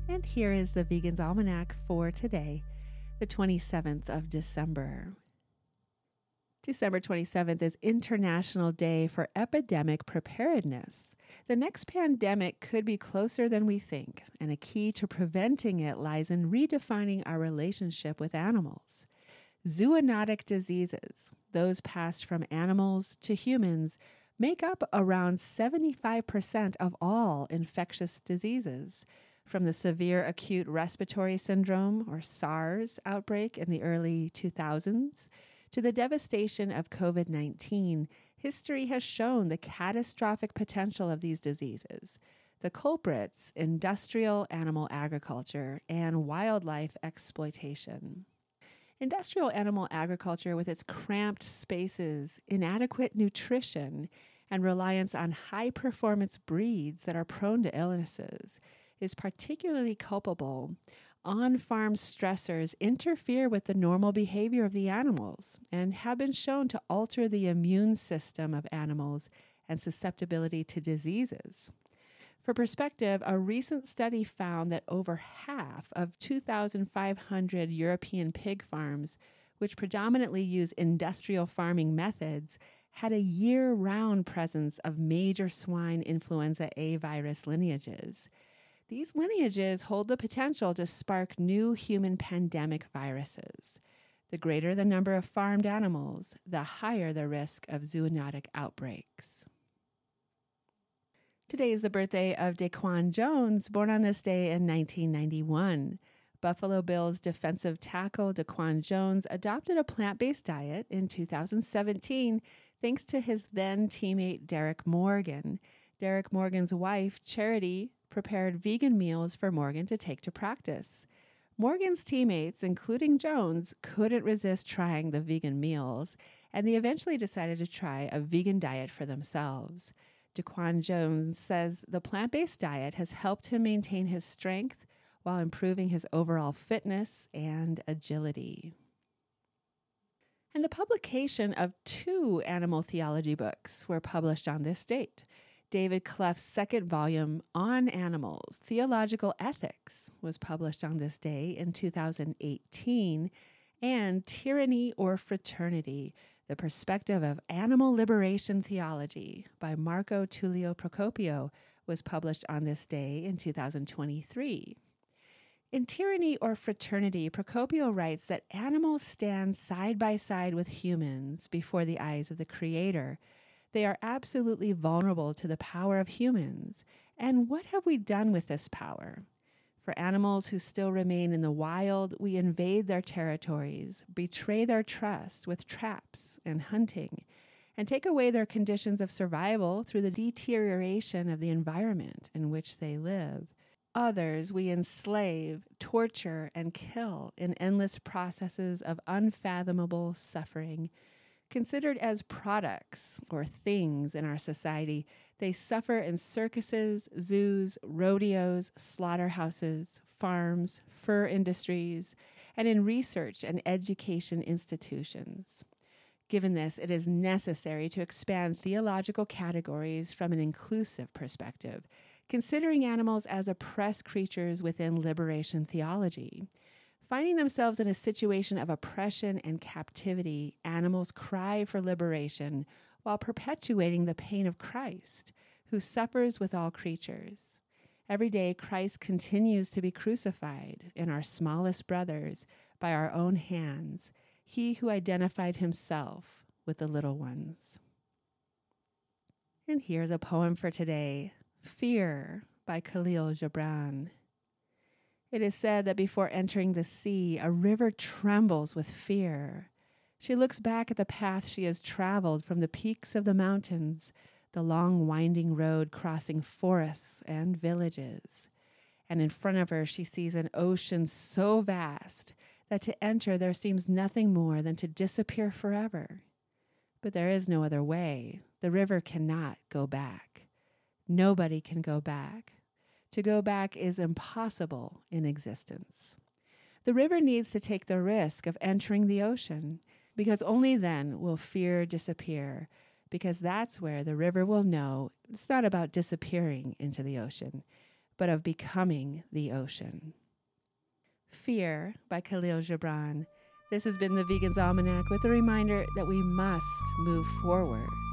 And here is the Vegan's Almanac for today, the 27th of December. December 27th is International Day for Epidemic Preparedness. The next pandemic could be closer than we think, and a key to preventing it lies in redefining our relationship with animals. Zoonotic diseases, those passed from animals to humans, make up around 75% of all infectious diseases. From the severe acute respiratory syndrome, or SARS, outbreak in the early 2000s, to the devastation of COVID-19, history has shown the catastrophic potential of these diseases. The culprits, industrial animal agriculture and wildlife exploitation. Industrial animal agriculture, with its cramped spaces, inadequate nutrition, and reliance on high-performance breeds that are prone to illnesses, is particularly culpable. On-farm stressors interfere with the normal behavior of the animals and have been shown to alter the immune system of animals and susceptibility to diseases. For perspective, a recent study found that over half of 2,500 European pig farms, which predominantly use industrial farming methods, had a year-round presence of major swine influenza A virus lineages. These lineages hold the potential to spark new human pandemic viruses. The greater the number of farmed animals, the higher the risk of zoonotic outbreaks. Today is the birthday of Daquan Jones, born on this day in 1991. Buffalo Bills defensive tackle Daquan Jones adopted a plant-based diet in 2017 thanks to his then teammate Derek Morgan. Derek Morgan's wife, Charity, prepared vegan meals for Morgan to take to practice. Morgan's teammates, including Jones, couldn't resist trying the vegan meals, and they eventually decided to try a vegan diet for themselves. Daquan Jones says the plant-based diet has helped him maintain his strength while improving his overall fitness and agility. And the publication of 2 animal theology books were published on this date. David Clough's second volume, On Animals, Theological Ethics, was published on this day in 2018, and Tyranny or Fraternity, The Perspective of Animal Liberation Theology by Marco Tullio Procopio, was published on this day in 2023. In Tyranny or Fraternity, Procopio writes that animals stand side by side with humans before the eyes of the Creator. They are absolutely vulnerable to the power of humans. And what have we done with this power? For animals who still remain in the wild, we invade their territories, betray their trust with traps and hunting, and take away their conditions of survival through the deterioration of the environment in which they live. Others we enslave, torture, and kill in endless processes of unfathomable suffering. Considered as products or things in our society, they suffer in circuses, zoos, rodeos, slaughterhouses, farms, fur industries, and in research and education institutions. Given this, it is necessary to expand theological categories from an inclusive perspective, considering animals as oppressed creatures within liberation theology. Finding themselves in a situation of oppression and captivity, animals cry for liberation while perpetuating the pain of Christ, who suffers with all creatures. Every day, Christ continues to be crucified in our smallest brothers by our own hands, he who identified himself with the little ones. And here's a poem for today, Fear by Khalil Gibran. It is said that before entering the sea, a river trembles with fear. She looks back at the path she has traveled from the peaks of the mountains, the long winding road crossing forests and villages. And in front of her, she sees an ocean so vast that to enter there seems nothing more than to disappear forever. But there is no other way. The river cannot go back. Nobody can go back. To go back is impossible in existence. The river needs to take the risk of entering the ocean, because only then will fear disappear, because that's where the river will know it's not about disappearing into the ocean, but of becoming the ocean. Fear by Khalil Gibran. This has been the Vegan's Almanac with a reminder that we must move forward